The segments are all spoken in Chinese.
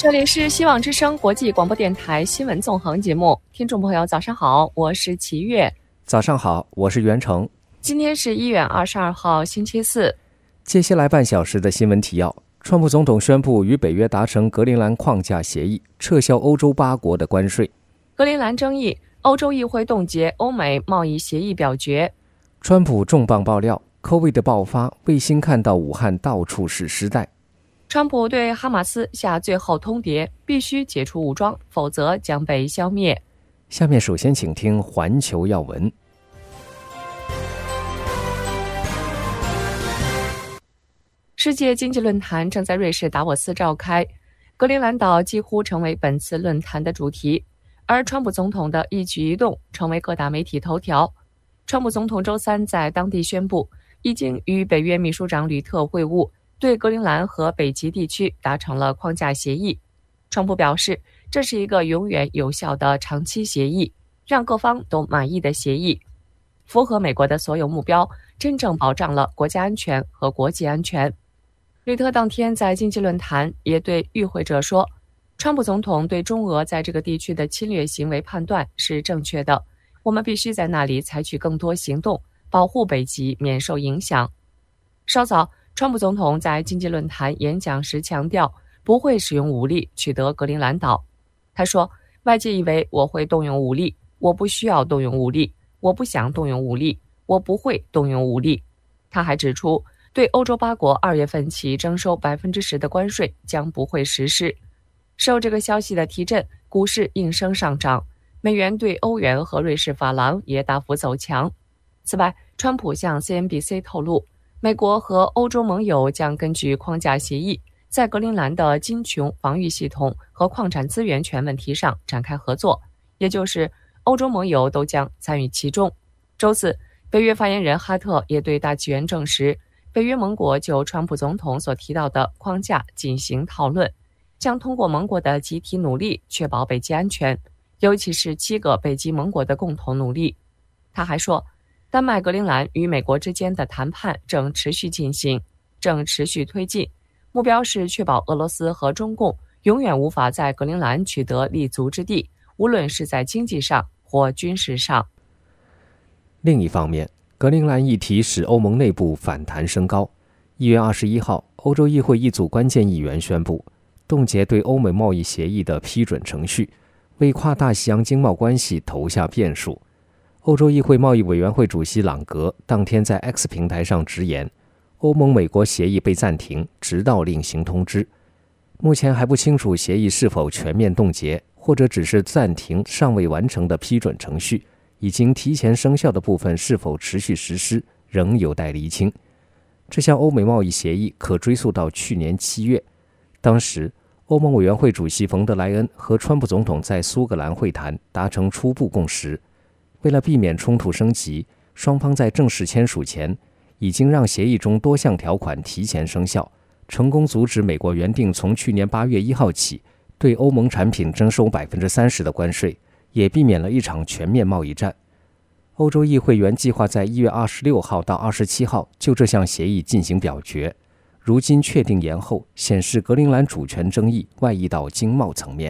这里是希望之声国际广播电台新闻纵横节目，听众朋友早上好，我是齐月。 早上好，我是袁成。 今天是1月22号星期四。 接下来半小时的新闻提要：川普总统宣布与北约达成格陵兰框架协议，撤销欧洲8国的关税。 格陵兰争议，欧洲议会冻结欧美贸易协议表决。 川普重磅爆料 COVID 的爆发，卫星看到武汉到处是尸袋。 川普对哈马斯下最后通牒，必须解除武装，否则将被消灭。 下面首先请听环球要闻。 世界经济论坛正在瑞士达沃斯召开，格陵兰岛几乎成为本次论坛的主题，而川普总统的一举一动成为各大媒体头条。川普总统周三在当地宣布，已经与北约秘书长吕特会晤，对格陵兰和北极地区达成了框架协议。川普表示，这是一个永远有效的长期协议，让各方都满意的协议，符合美国的所有目标，真正保障了国家安全和国际安全。吕特当天在经济论坛也对与会者说，川普总统对中俄在这个地区的侵略行为判断是正确的，我们必须在那里采取更多行动，保护北极免受影响。稍早，川普总统在经济论坛演讲时强调，不会使用武力取得格陵兰岛。他说，外界以为我会动用武力，我不需要动用武力，我不想动用武力，我不会动用武力。他还指出，对欧洲8国2月份起征收10%的关税将不会实施。受这个消息的提振，股市应声上涨，美元对欧元和瑞士法郎也大幅走强。此外，川普向 CNBC 透露，美国和欧洲盟友将根据框架协议，在格陵兰的金琼防御系统和矿产资源权问题上展开合作，也就是欧洲盟友都将参与其中。周四，北约发言人哈特也对大纪元证实，北约盟国就川普总统所提到的框架进行讨论，将通过盟国的集体努力确保北极安全，尤其是7个北极盟国的共同努力。他还说，丹麦格陵兰与美国之间的谈判正持续进行，正持续推进，目标是确保俄罗斯和中共永远无法在格陵兰取得立足之地，无论是在经济上或军事上。 另一方面，格陵兰议题使欧盟内部反弹升高。1月21号，欧洲议会一组关键议员宣布，冻结对欧美贸易协议的批准程序，为跨大西洋经贸关系投下变数。欧洲议会贸易委员会主席朗格当天在 X 平台上直言，欧盟美国协议被暂停，直到另行通知。目前还不清楚协议是否全面冻结，或者只是暂停尚未完成的批准程序，已经提前生效的部分是否持续实施，仍有待厘清。这项欧美贸易协议可追溯到去年7月，当时欧盟委员会主席冯德莱恩和川普总统在苏格兰会谈，达成初步共识。为了避免冲突升级，双方在正式签署前已经让协议中多项条款提前生效，成功阻止美国原定从去年8月1号起对欧盟产品征收30%的关税，也避免了一场全面贸易战。欧洲议会原计划在1月26号到27号就这项协议进行表决，如今确定延后，显示格陵兰主权争议外溢到经贸层面。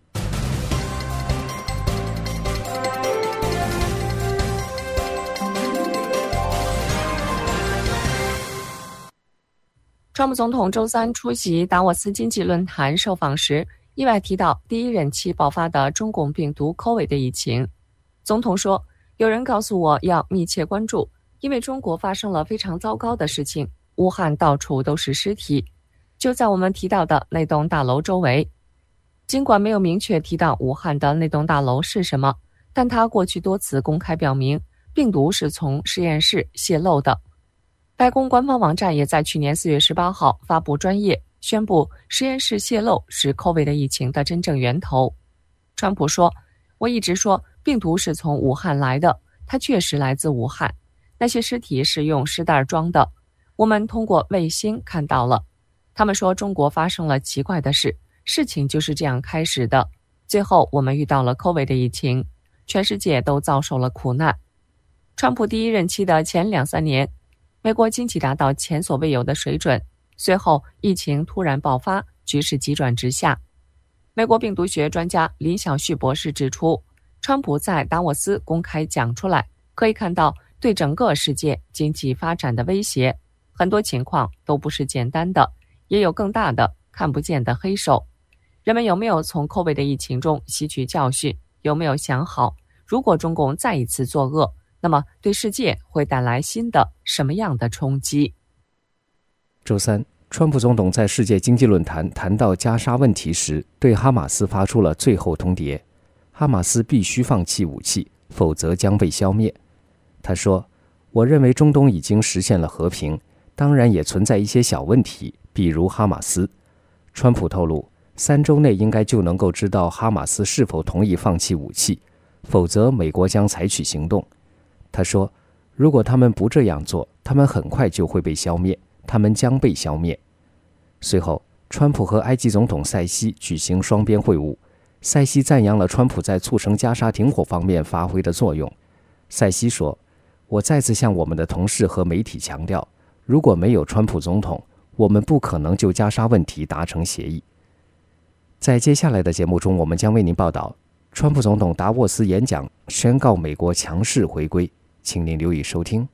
川普总统周三出席达沃斯经济论坛受访时，意外提到第一任期爆发的中共病毒 COVID 的疫情。总统说，有人告诉我要密切关注，因为中国发生了非常糟糕的事情，武汉到处都是尸体，就在我们提到的那栋大楼周围。尽管没有明确提到武汉的那栋大楼是什么，但他过去多次公开表明，病毒是从实验室泄漏的。白宫官方网站也在去年4月18号发布专页，宣布实验室泄漏是 COVID 的疫情的真正源头。川普说，我一直说病毒是从武汉来的，它确实来自武汉，那些尸体是用尸袋装的，我们通过卫星看到了。他们说中国发生了奇怪的事，事情就是这样开始的，最后我们遇到了 COVID 的疫情，全世界都遭受了苦难。川普第一任期的前2-3年，美国经济达到前所未有的水准，随后疫情突然爆发，局势急转直下。 美国病毒学专家李晓旭博士指出，川普在达沃斯公开讲出来，可以看到对整个世界经济发展的威胁，很多情况都不是简单的，也有更大的看不见的黑手。人们有没有从 COVID 的疫情中吸取教训？有没有想好，如果中共再一次作恶，那么对世界会带来新的什么样的冲击？ 周三，川普总统在世界经济论坛谈到加沙问题时，对哈马斯发出了最后通牒：哈马斯必须放弃武器，否则将被消灭。他说：“我认为中东已经实现了和平，当然也存在一些小问题，比如哈马斯。”川普透露，3周内应该就能够知道哈马斯是否同意放弃武器，否则美国将采取行动。他说：“如果他们不这样做，他们很快就会被消灭，他们将被消灭。”随后，川普和埃及总统塞西举行双边会晤，塞西赞扬了川普在促成加沙停火方面发挥的作用。塞西说：“我再次向我们的同事和媒体强调，如果没有川普总统，我们不可能就加沙问题达成协议。”在接下来的节目中，我们将为您报道川普总统达沃斯演讲宣告美国强势回归，请您留意收听。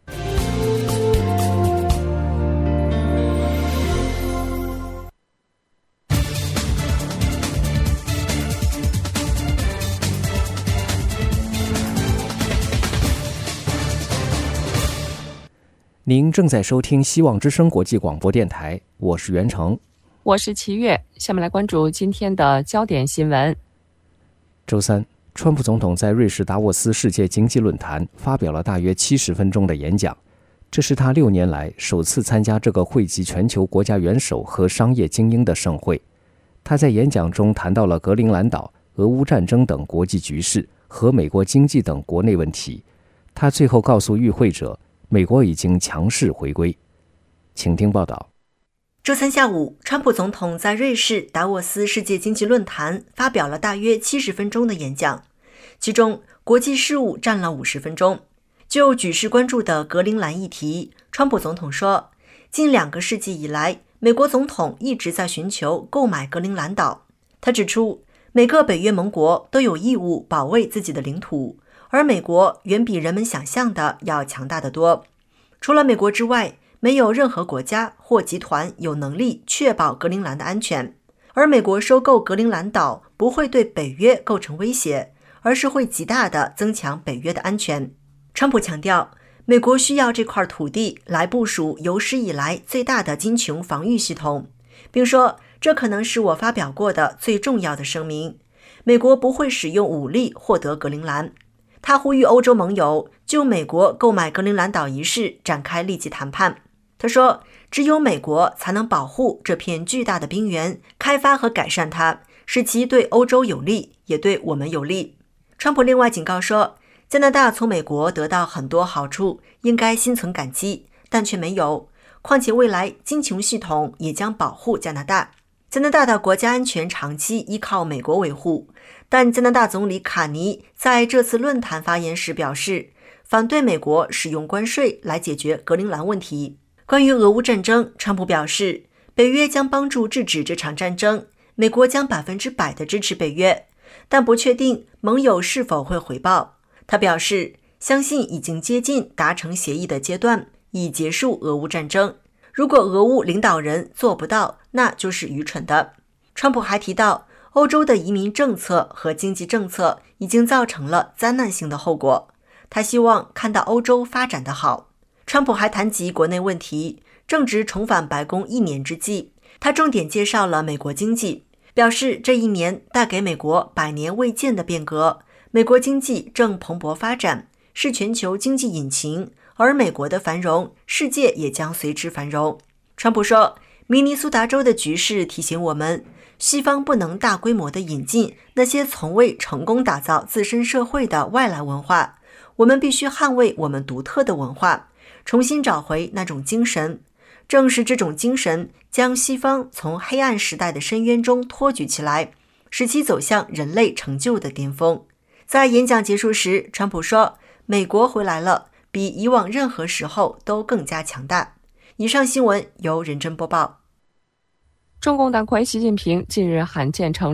您正在收听希望之声国际广播电台，我是袁成， 我是齐月。下面来关注今天的焦点新闻。 周三，川普总统在瑞士达沃斯世界经济论坛发表了大约70分钟的演讲，这是他6年来首次参加这个汇集全球国家元首和商业精英的盛会。他在演讲中谈到了格陵兰岛、俄乌战争等国际局势和美国经济等国内问题。他最后告诉与会者，美国已经强势回归。请听报道。 周三下午，川普总统在瑞士达沃斯世界经济论坛发表了大约70分钟的演讲，其中国际事务占了50分钟。就举世关注的格陵兰议题，川普总统说，近2个世纪以来，美国总统一直在寻求购买格陵兰岛。他指出，每个北约盟国都有义务保卫自己的领土，而美国远比人们想象的要强大得多。除了美国之外，没有任何国家或集团有能力确保格陵兰的安全，而美国收购格陵兰岛不会对北约构成威胁，而是会极大地增强北约的安全。川普强调，美国需要这块土地来部署有史以来最大的金琼防御系统，并说，这可能是我发表过的最重要的声明。美国不会使用武力获得格陵兰。他呼吁欧洲盟友就美国购买格陵兰岛一事展开立即谈判。他说，只有美国才能保护这片巨大的冰原，开发和改善它，使其对欧洲有利，也对我们有利。川普另外警告说，加拿大从美国得到很多好处，应该心存感激，但却没有。况且未来金琼系统也将保护加拿大。加拿大的国家安全长期依靠美国维护，但加拿大总理卡尼在这次论坛发言时表示，反对美国使用关税来解决格陵兰问题。关于俄乌战争，川普表示，北约将帮助制止这场战争，美国将100%的支持北约，但不确定盟友是否会回报。他表示，相信已经接近达成协议的阶段，以结束俄乌战争。如果俄乌领导人做不到，那就是愚蠢的。川普还提到，欧洲的移民政策和经济政策已经造成了灾难性的后果。他希望看到欧洲发展得好。川普还谈及国内问题，正值重返白宫1年之际，他重点介绍了美国经济，表示这1年带给美国100年未见的变革，美国经济正蓬勃发展，是全球经济引擎，而美国的繁荣，世界也将随之繁荣。川普说，明尼苏达州的局势提醒我们，西方不能大规模地引进那些从未成功打造自身社会的外来文化，我们必须捍卫我们独特的文化，重新找回那种精神。正是这种精神将西方从黑暗时代的深渊中托举起来，使其走向人类成就的巅峰。在演讲结束时，川普说，美国回来了，比以往任何时候都更加强大。以上新闻由任真播报。 中共党魁习近平近日罕见承认，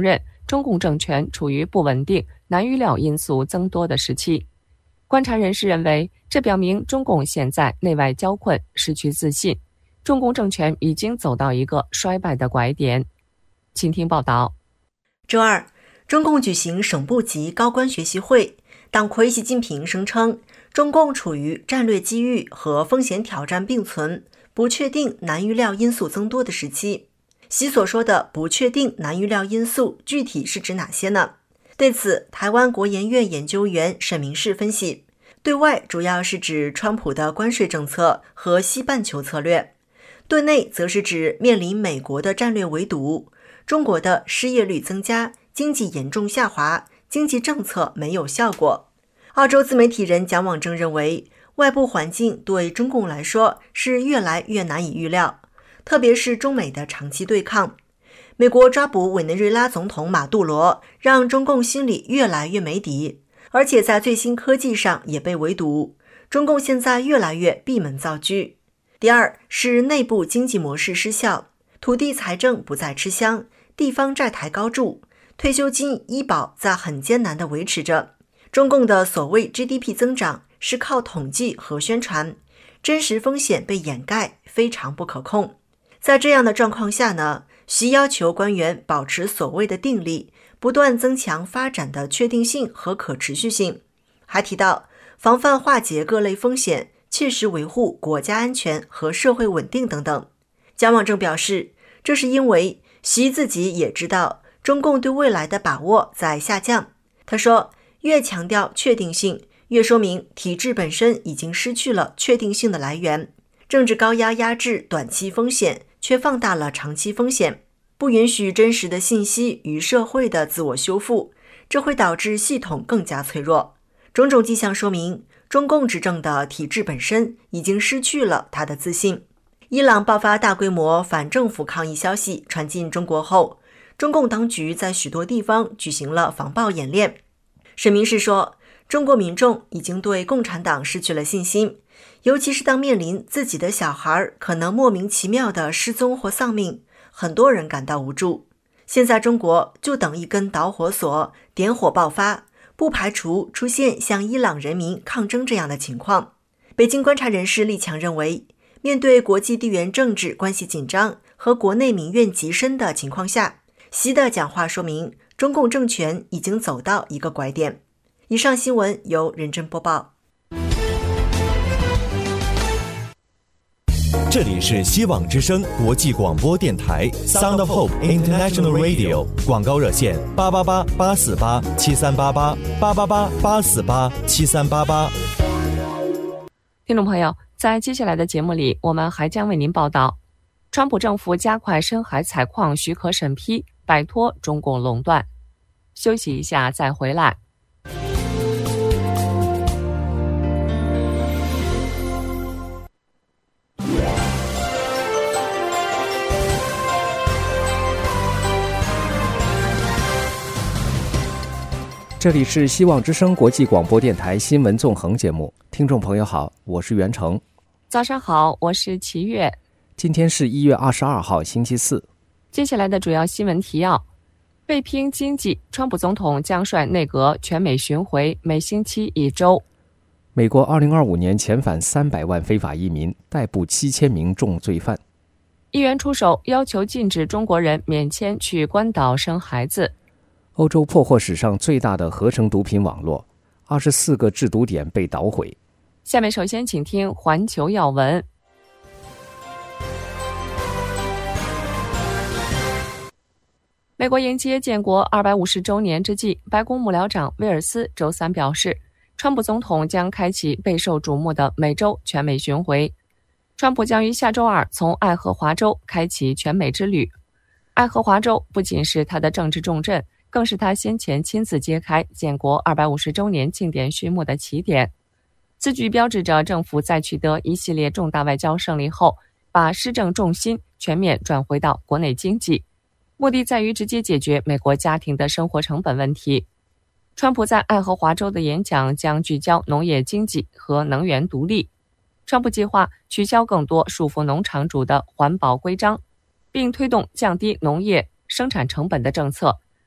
中共政权处于不稳定、难预料因素增多的时期。观察人士认为，这表明中共现在内外交困，失去自信，中共政权已经走到一个衰败的拐点。请听报道。 周二，中共举行省部级高官学习会，党魁习近平声称，中共处于战略机遇和风险挑战并存、不确定难预料因素增多的时期。习所说的不确定难预料因素具体是指哪些呢？对此，台湾国研院研究员沈明世分析，对外主要是指川普的关税政策和西半球策略，对内则是指面临美国的战略围堵，中国的失业率增加，经济严重下滑，经济政策没有效果。澳洲自媒体人蒋网正认为，外部环境对中共来说是越来越难以预料，特别是中美的长期对抗。美国抓捕委内瑞拉总统马杜罗，让中共心里越来越没底，而且在最新科技上也被围堵。中共现在越来越闭门造车。第二是内部经济模式失效，土地财政不再吃香，地方债台高筑，退休金、医保在很艰难地维持着。中共的所谓 GDP 增长是靠统计和宣传，真实风险被掩盖，非常不可控。在这样的状况下呢，习要求官员保持所谓的定力，不断增强发展的确定性和可持续性。还提到防范化解各类风险，切实维护国家安全和社会稳定等等。蒋网正表示，这是因为习自己也知道中共对未来的把握在下降。他说，越强调确定性，越说明体制本身已经失去了确定性的来源。政治高压压制短期风险，却放大了长期风险，不允许真实的信息与社会的自我修复，这会导致系统更加脆弱。种种迹象说明，中共执政的体制本身已经失去了它的自信。伊朗爆发大规模反政府抗议消息传进中国后，中共当局在许多地方举行了防暴演练。沈明世说，中国民众已经对共产党失去了信心，尤其是当面临自己的小孩可能莫名其妙的失踪或丧命，很多人感到无助。现在中国就等一根导火索，点火爆发，不排除出现像伊朗人民抗争这样的情况。北京观察人士厉强认为，面对国际地缘政治关系紧张和国内民怨极深的情况下，习的讲话说明中共政权已经走到一个拐点。以上新闻由任真播报。 这里是希望之声国际广播电台 Sound of Hope International Radio， 广告热线888-848-7388 888-848-7388。 听众朋友，在接下来的节目里，我们还将为您报道，川普政府加快深海采矿许可审批，摆脱中共垄断。休息一下再回来。 这里是希望之声国际广播电台新闻纵横节目，听众朋友好，我是袁成。 早上好，我是齐月。 今天是1月22号星期四。 接下来的主要新闻提要：被拼经济，川普总统将率内阁全美巡回，每星期1周。 美国2025年遣返300万非法移民，逮捕7000名重罪犯。 议员出手要求禁止中国人免签去关岛生孩子。 欧洲破获史上最大的合成毒品网络，24个制毒点被捣毁。 下面首先请听环球要闻。美国迎接建国250周年之际，白宫幕僚长威尔斯周三表示，川普总统将开启备受瞩目的美洲全美巡回。川普将于下周2从爱荷华州开启全美之旅。爱荷华州不仅是他的政治重镇，更是他先前亲自揭开建国250周年庆典序幕的起点。此举标志着政府在取得一系列重大外交胜利后，把施政重心全面转回到国内经济，目的在于直接解决美国家庭的生活成本问题。川普在爱荷华州的演讲将聚焦农业经济和能源独立。川普计划取消更多束缚农场主的环保规章，并推动降低农业生产成本的政策。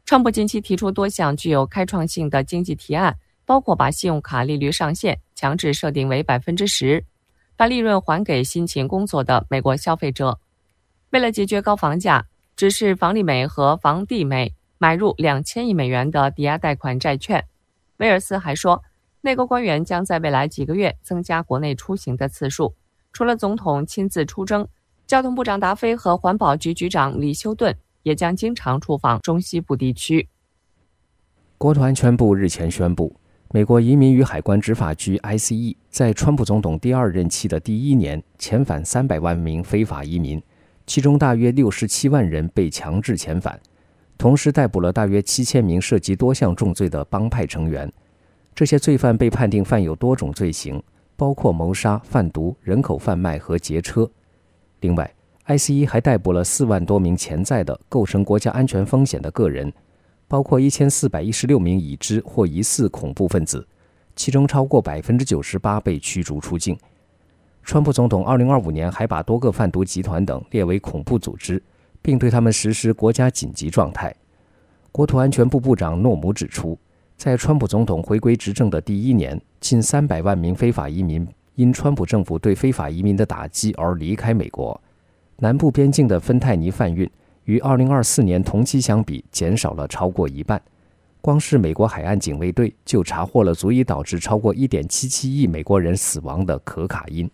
川普近期提出多项具有开创性的经济提案，包括把信用卡利率上限强制设定为 10%， 把利润还给辛勤工作的美国消费者。为了解决高房价，指示房利美和房地美买入2000亿美元的抵押贷款债券。威尔斯还说，内阁官员将在未来几个月增加国内出行的次数。除了总统亲自出征，交通部长达菲和环保局局长李修顿也将经常出访中西部地区。 国土安全部日前宣布，美国移民与海关执法局 ICE 在川普总统第2任期的第1年遣返300万名非法移民，其中大约67万人被强制遣返，同时逮捕了大约7000名涉及多项重罪的帮派成员。这些罪犯被判定犯有多种罪行，包括谋杀、贩毒、人口贩卖和劫车。另外， ICE 还逮捕了4万多名潜在的构成国家安全风险的个人，包括1416名已知或疑似恐怖分子，其中超过 98% 被驱逐出境。川普总统2025年还把多个贩毒集团等列为恐怖组织，并对他们实施国家紧急状态。国土安全部部长诺姆指出，在川普总统回归执政的第1年，近300万名非法移民因川普政府对非法移民的打击而离开美国。南部边境的芬太尼贩运与2024年同期相比减少了超过1半。光是美国海岸警卫队就查获了足以导致超过 1.77 亿美国人死亡的可卡因。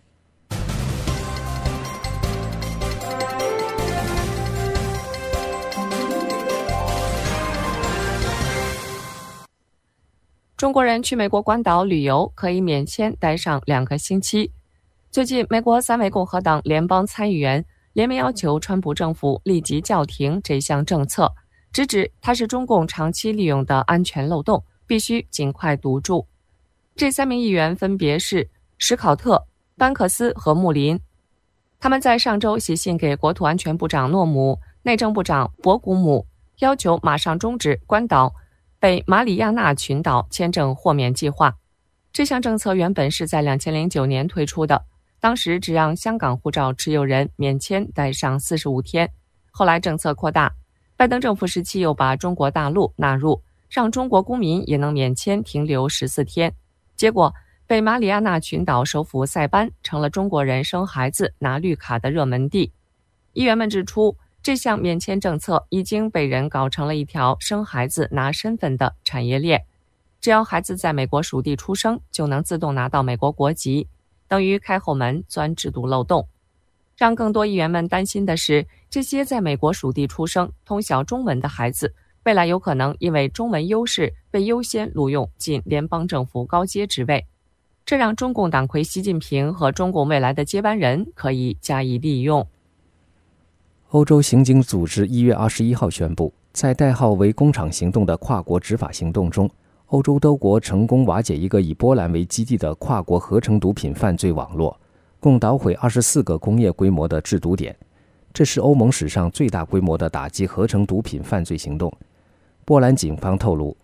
中国人去美国关岛旅游可以免签待上2个星期。最近，美国3位共和党联邦参议员联名要求川普政府立即叫停这项政策，直指它是中共长期利用的安全漏洞，必须尽快堵住。这3名议员分别是史考特、班克斯和穆林。他们在上周写信给国土安全部长诺姆、内政部长博古姆，要求马上终止关岛北马里亚纳群岛签证豁免计划。这项政策原本是在2009年推出的，当时只让香港护照持有人免签待上45天。后来政策扩大，拜登政府时期又把中国大陆纳入，让中国公民也能免签停留14天。结果，北马里亚纳群岛首府塞班成了中国人生孩子拿绿卡的热门地。议员们指出，这项免签政策已经被人搞成了一条生孩子拿身份的产业链，只要孩子在美国属地出生，就能自动拿到美国国籍，等于开后门钻制度漏洞。让更多议员们担心的是，这些在美国属地出生、通晓中文的孩子，未来有可能因为中文优势被优先录用进联邦政府高阶职位，这让中共党魁习近平和中共未来的接班人可以加以利用。 欧洲刑警组织1月21号宣布，在代号为工厂行动的跨国执法行动中，欧洲多国成功瓦解一个以波兰为基地的跨国合成毒品犯罪网络，共捣毁24个工业规模的制毒点。这是欧盟史上最大规模的打击合成毒品犯罪行动。波兰检方透露，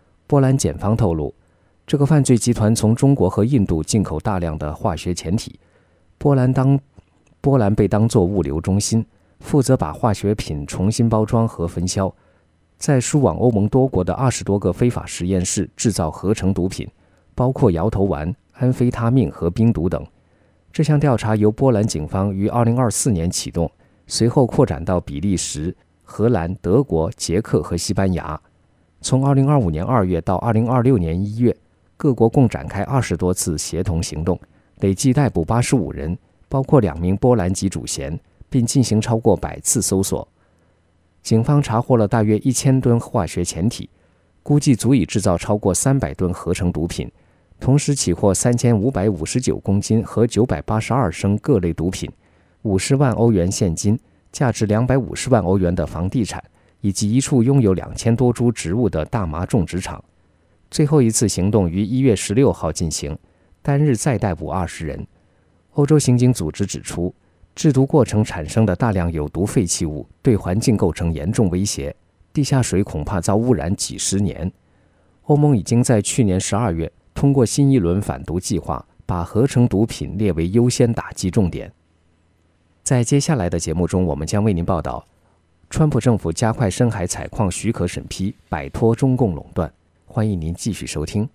这个犯罪集团从中国和印度进口大量的化学前体，波兰被当作物流中心，负责把化学品重新包装和分销，在输往欧盟多国的20多个非法实验室制造合成毒品，包括摇头丸、安非他命和冰毒等。这项调查由波兰警方于2024年启动，随后扩展到比利时、荷兰、德国、捷克和西班牙。从2025年2月到2026年1月，各国共展开20多次协同行动，累计逮捕85人，包括2名波兰籍主嫌，并进行超过100次搜索。警方查获了大约1000吨化学前体，估计足以制造超过300吨合成毒品，同时起获3559公斤和982升各类毒品，50万欧元现金，价值250万欧元的房地产，以及一处拥有2000多株植物的大麻种植场。最后一次行动于1月16号进行，单日再逮捕20人。欧洲刑警组织指出，制毒过程产生的大量有毒废弃物对环境构成严重威胁，地下水恐怕遭污染几十年。欧盟已经在去年12月通过新一轮反毒计划，把合成毒品列为优先打击重点。在接下来的节目中，我们将为您报道川普政府加快深海采矿许可审批，摆脱中共垄断。欢迎您继续收听。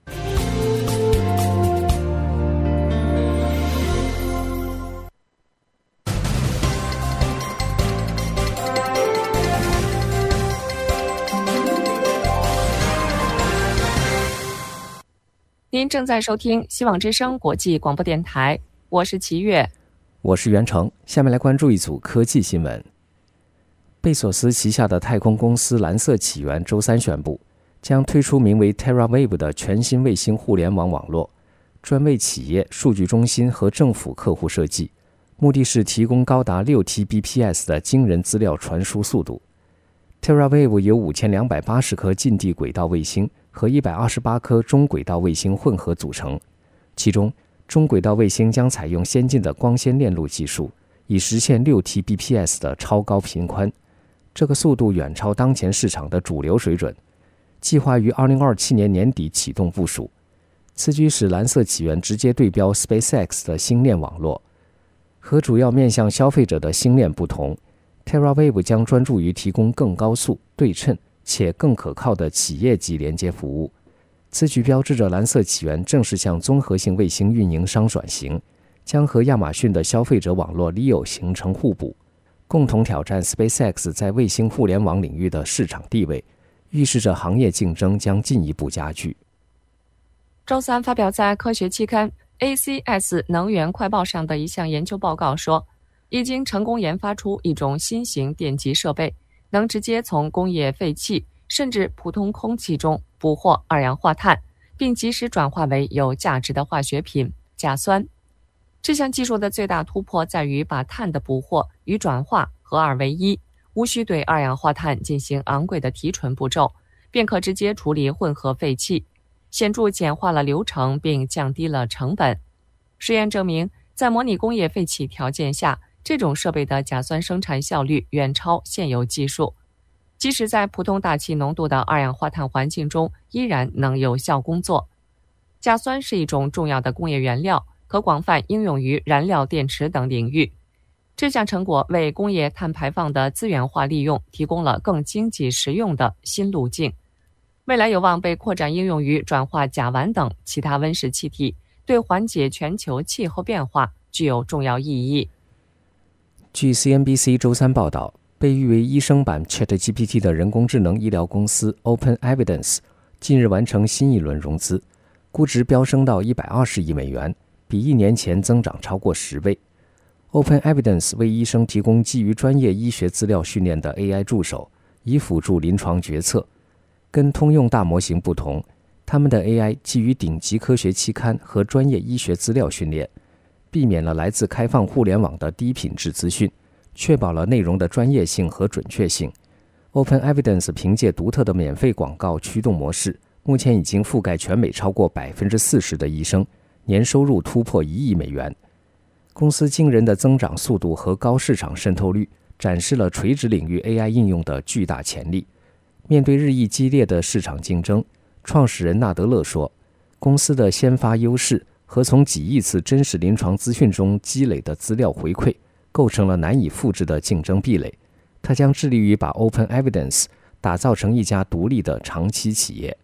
您正在收听希望之声国际广播电台，我是齐月， 我是袁成。下面来关注一组科技新闻。贝索斯旗下的太空公司蓝色起源周三宣布，将推出名为 TerraWave 的全新卫星互联网网络，专为企业、数据中心和政府客户设计，目的是提供高达 6Tbps 的惊人资料传输速度。TerraWave 由5280颗近地轨道卫星和128颗中轨道卫星混合组成，其中中轨道卫星将采用先进的光纤链路技术，以实现 6Tbps 的超高频宽，这个速度远超当前市场的主流水准，计划于2027年年底启动部署。此举使蓝色起源直接对标 SpaceX 的星链网络。和主要面向消费者的星链不同， TerraWave 将专注于提供更高速、对称且更可靠的企业级连接服务。此举标志着蓝色起源正式向综合性卫星运营商转型，将和亚马逊的消费者网络 Leo 形成互补，共同挑战 SpaceX 在卫星互联网领域的市场地位，预示着行业竞争将进一步加剧。 周三发表在科学期刊 ACS 能源快报上的一项研究报告说，已经成功研发出一种新型电极设备，能直接从工业废气甚至普通空气中捕获二氧化碳，并及时转化为有价值的化学品甲酸。这项技术的最大突破在于把碳的捕获与转化合二为一，无需对二氧化碳进行昂贵的提纯步骤，便可直接处理混合废气，显著简化了流程并降低了成本。实验证明，在模拟工业废气条件下，这种设备的甲酸生产效率远超现有技术，即使在普通大气浓度的二氧化碳环境中依然能有效工作。甲酸是一种重要的工业原料，可广泛应用于燃料电池等领域。这项成果为工业碳排放的资源化利用提供了更经济实用的新路径，未来有望被扩展应用于转化甲烷等其他温室气体，对缓解全球气候变化具有重要意义。 据 CNBC 周三报道，被誉为医生版 ChatGPT 的人工智能医疗公司 OpenEvidence 近日完成新一轮融资，估值飙升到120亿美元，比1年前增长超过10倍。OpenEvidence 为医生提供基于专业医学资料训练的 AI 助手，以辅助临床决策。跟通用大模型不同，他们的 AI 基于顶级科学期刊和专业医学资料训练，避免了来自开放互联网的低品质资讯，确保了内容的专业性和准确性。OpenEvidence 凭借独特的免费广告驱动模式，目前已经覆盖全美超过 40% 的医生，年收入突破1亿美元。公司惊人的增长速度和高市场渗透率，展示了垂直领域 AI 应用的巨大潜力。面对日益激烈的市场竞争，创始人纳德勒说，公司的先发优势和从几亿次真实临床资讯中积累的资料回馈，构成了难以复制的竞争壁垒。他将致力于把 OpenEvidence 打造成一家独立的长期企业。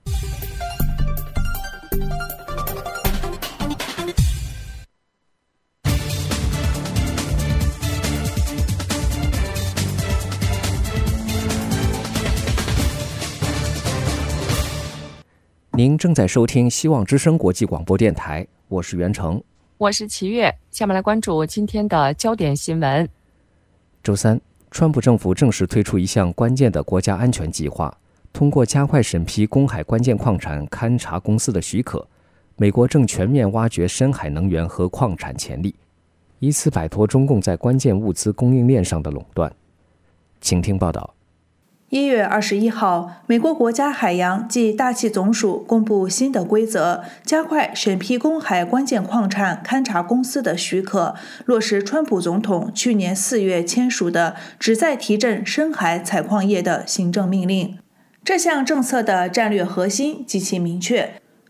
您正在收听希望之声国际广播电台，我是袁成， 我是齐月。下面来关注今天的焦点新闻。 周三，川普政府正式推出一项关键的国家安全计划，通过加快审批公海关键矿产勘察公司的许可，美国正全面挖掘深海能源和矿产潜力，以此摆脱中共在关键物资供应链上的垄断。请听报道。 1月21号，美国国家海洋及大气总署公布新的规则，加快审批公海关键矿产勘察公司的许可，落实川普总统去年4月签署的旨在提振深海采矿业的行政命令。这项政策的战略核心极其明确，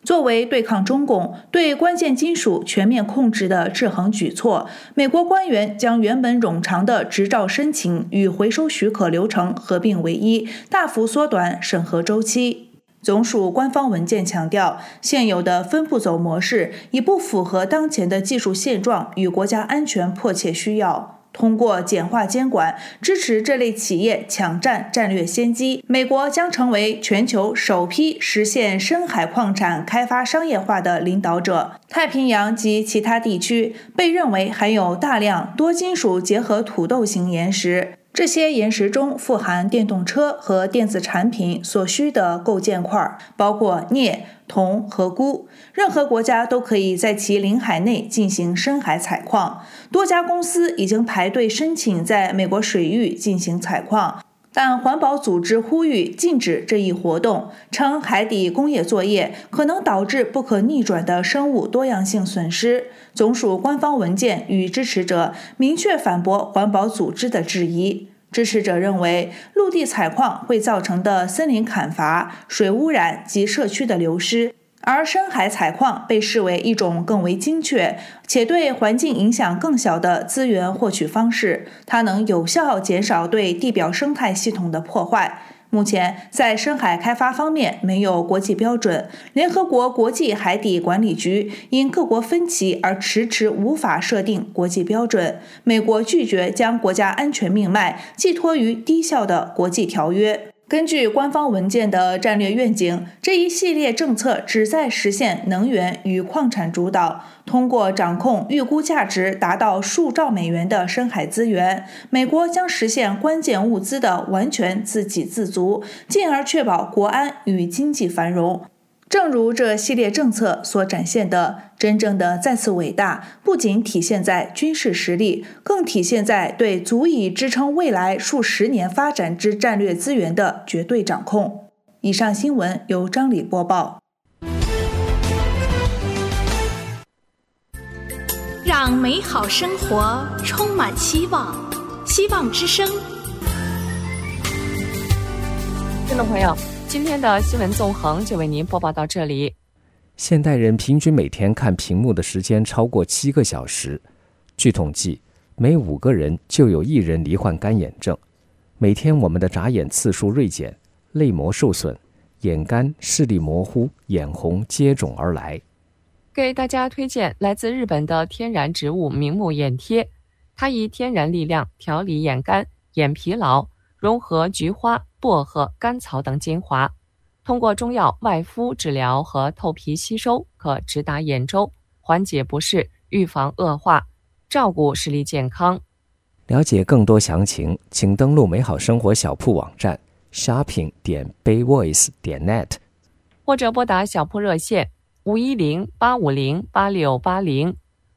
作为对抗中共、对关键金属全面控制的制衡举措，美国官员将原本冗长的执照申请与回收许可流程合并为一，大幅缩短审核周期。总署官方文件强调，现有的分步走模式已不符合当前的技术现状与国家安全迫切需要。通过简化监管，支持这类企业抢占战略先机，美国将成为全球首批实现深海矿产开发商业化的领导者。太平洋及其他地区被认为含有大量多金属结合土豆型岩石，这些岩石中富含电动车和电子产品所需的构件块，包括镍、铜和钴。任何国家都可以在其领海内进行深海采矿，多家公司已经排队申请在美国水域进行采矿，但环保组织呼吁禁止这一活动，称海底工业作业可能导致不可逆转的生物多样性损失。总署官方文件与支持者明确反驳环保组织的质疑。支持者认为，陆地采矿会造成的森林砍伐、水污染及社区的流失，而深海采矿被视为一种更为精确且对环境影响更小的资源获取方式，它能有效减少对地表生态系统的破坏。目前，在深海开发方面没有国际标准，联合国国际海底管理局因各国分歧而迟迟无法设定国际标准。美国拒绝将国家安全命脉寄托于低效的国际条约。根据官方文件的战略愿景，这一系列政策旨在实现能源与矿产主导，通过掌控预估价值达到数兆美元的深海资源，美国将实现关键物资的完全自给自足，进而确保国安与经济繁荣。正如这系列政策所展现的，真正的再次伟大不仅体现在军事实力，更体现在对足以支撑未来数十年发展之战略资源的绝对掌控。以上新闻由张理播报。 让美好生活充满希望，希望之声。 听众朋友，今天的新闻纵横就为您播报到这里。 现代人平均每天看屏幕的时间超过7个小时。据统计，每5个人就有1人罹患干眼症。每天我们的眨眼次数锐减，泪膜受损，眼干、视力模糊、眼红接踵而来。 给大家推荐来自日本的天然植物明目眼贴，它以天然力量调理眼干、眼疲劳，融合菊花、薄荷、甘草等精华，通过中药外敷治疗和透皮吸收，可直达眼周，缓解不适，预防恶化，照顾视力健康。 了解更多详情，请登录美好生活小铺网站 shopping.bayvoice.net， 或者拨打小铺热线510-850-8680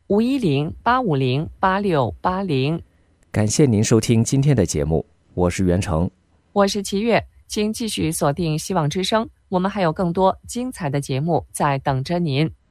510-850-8680。 感谢您收听今天的节目，我是袁成， 我是齐月，请继续锁定希望之声，我们还有更多精彩的节目在等着您。